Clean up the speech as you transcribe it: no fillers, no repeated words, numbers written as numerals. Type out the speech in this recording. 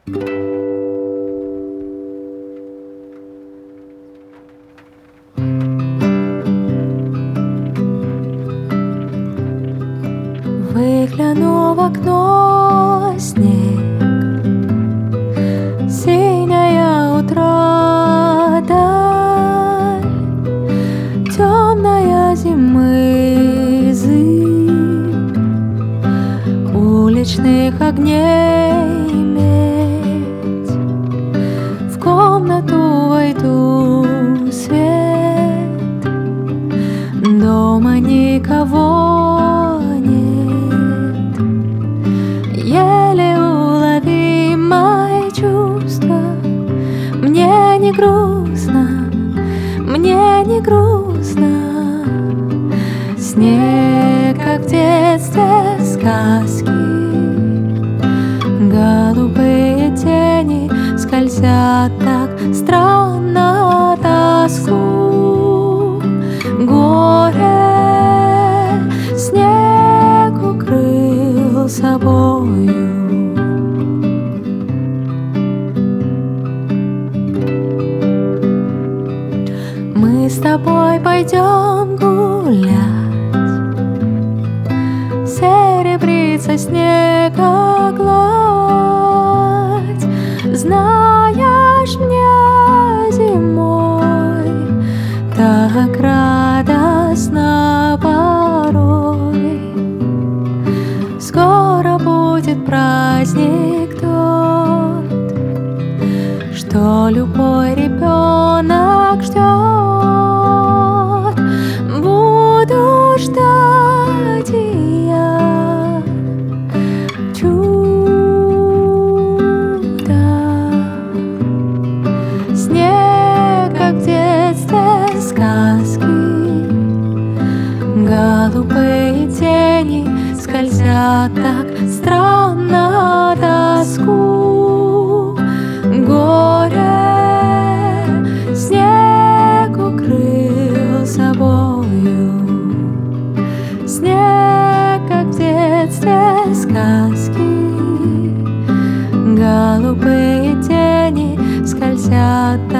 Выгляну в окно, снег, синяя утра-даль, темная зимы зыбь, уличных огней медь. В комнату войду, свет, дома никого нет. Еле уловимое чувство. Мне не грустно, мне не грустно. Снег, как в детстве сказки, голубые тени скользят так странно, тоску, горе. Снег укрыл собою. Мы с тобой пойдем гулять, серебрится снега гладь. Знаешь, мне зимой так радостно порой. Скоро будет праздник тот, что любой ребенок ждет. Буду ждать и я чуда. Снег, как в детстве сказки, голубые тени скользят так странно, тоску, горе. Снег укрыл собою. Снег, как в детстве сказки, голубые тени скользят